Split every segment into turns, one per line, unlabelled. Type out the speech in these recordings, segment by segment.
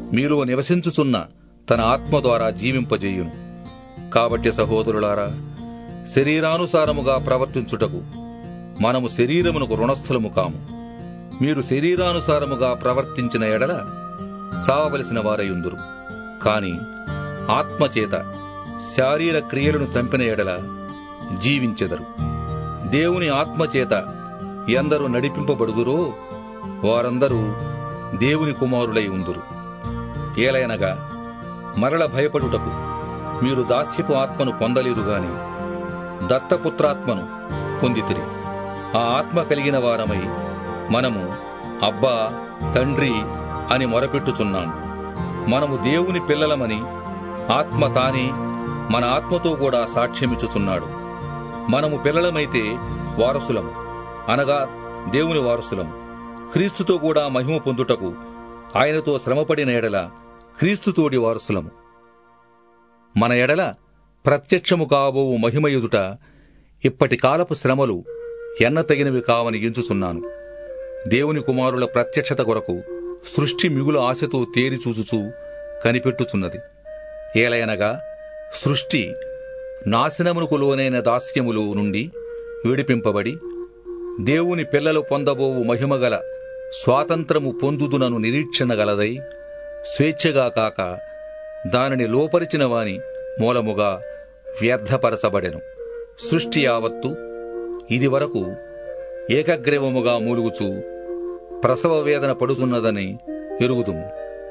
మీలో నివసించుచున్న తన ఆత్మ ద్వారా జీవింపజేయును. కాబట్టి సహోదరులారా, శరీరానుసారముగా ప్రవర్తించుటకు మనము శరీరమునకు రుణస్థులము కాము. మీరు శరీరానుసారముగా ప్రవర్తించిన ఎడల చావవలసిన వారయుందురు. కాని ఆత్మచేత శారీర క్రియలను చంపిన ఎడల జీవించెదరు. దేవుని ఆత్మచేత ఎందరు నడిపింపబడుదురో వారందరూ దేవుని కుమారులై ఉందురు. ఏలయనగా మరల భయపడుటకు మీరు దాస్యపు ఆత్మను పొందలేదు గాని దత్తపుత్రాత్మను పొందితిరి. ఆ ఆత్మ కలిగిన వారమై మనము అబ్బా, తండ్రి అని మొరపెట్టుచున్నాము. మనము దేవుని పిల్లలమని ఆత్మ తానే మన ఆత్మతో కూడా సాక్ష్యమిచ్చుచున్నాడు. మనము పిల్లలమైతే వారసులము, అనగా దేవుని వారసులము. క్రీస్తుతో కూడా మహిమ పొందుటకు ఆయనతో శ్రమపడిన ఎడల క్రీస్తుతోడి వారసులము. మన ఎడల ప్రత్యక్షము కాబోవు మహిమ ఎదుట ఇప్పటి కాలపు శ్రమలు ఎన్నతగినవి కావని ఎంచుచున్నాను. దేవుని కుమారుల ప్రత్యక్షత కొరకు సృష్టి మిగుల ఆశతో తేరిచూచుచూ కనిపెట్టుచున్నది. ఏలయనగా సృష్టి నాశనమునకు లోనైన దాస్యములు నుండి విడిపింపబడి దేవుని పిల్లలు పొందబోవు మహిమగల స్వాతంత్రము పొందుదునను నిరీక్షణ గలదై స్వేచ్ఛగా కాక దానిని లోపరిచిన వాని మూలముగా వ్యర్థపరచబడెను. సృష్టి యావత్తు ఇది వరకు ఏకగ్రీవముగా మూలుగుచూ ప్రసవ వేదన పడుతున్నదని ఎరుగుదుము.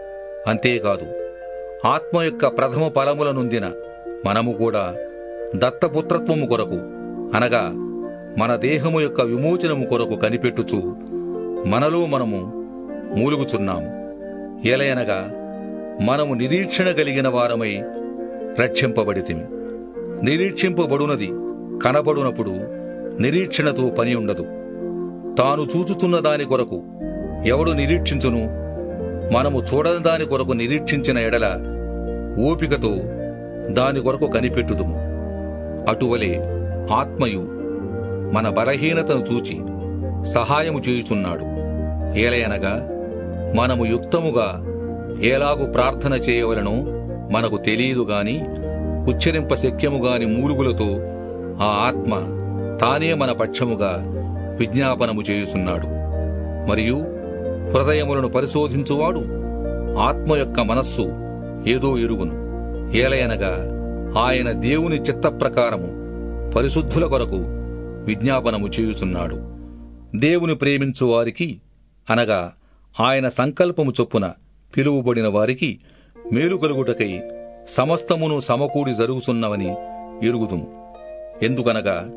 అంతేకాదు, ఆత్మ యొక్క ప్రథమ ఫలముల నొందిన మనము కూడా దత్తపుత్రత్వము కొరకు, అనగా మన దేహము యొక్క విమోచనము కొరకు కనిపెట్టుచు మనలో మనము మూలుగుచున్నాము. ఏలయనగా మనము నిరీక్షణ కలిగిన వారమై రక్షింపబడితిమి. నిరీక్షింపబడునది కనబడునప్పుడు నిరీక్షణతో పని ఉండదు. తాను చూచుచున్న దాని కొరకు ఎవడు నిరీక్షించును? మనము చూడని దాని కొరకు నిరీక్షించిన ఎడల ఓపికతో దాని కొరకు కనిపెట్టుదుము. అటువలే ఆత్మయు మన బలహీనతను చూచి సహాయము చేయుచున్నాడు. ఏలయనగా మనము యుక్తముగా ఎలాగు ప్రార్థన చేయవలనో మనకు తెలియదు గాని ఉచ్చరింప శక్యముగాని మూలుగులతో ఆ ఆత్మ తానే మన పక్షముగా విజ్ఞాపనము చేయుచున్నాడు. మరియు హృదయములను పరిశోధించువాడు ఆత్మ యొక్క మనస్సు ఏదో ఎరుగును. ఏలయనగా ఆయన దేవుని చిత్త ప్రకారము పరిశుద్ధుల కొరకు విజ్ఞాపనము చేయుచున్నాడు. దేవుని ప్రేమించు వారికి, అనగా ఆయన సంకల్పము చొప్పున పిలువబడిన వారికి మేలు కలుగుటకై సమస్తమును సమకూడి జరుగుచున్నవని ఎరుగుదుము. ఎందుకనగా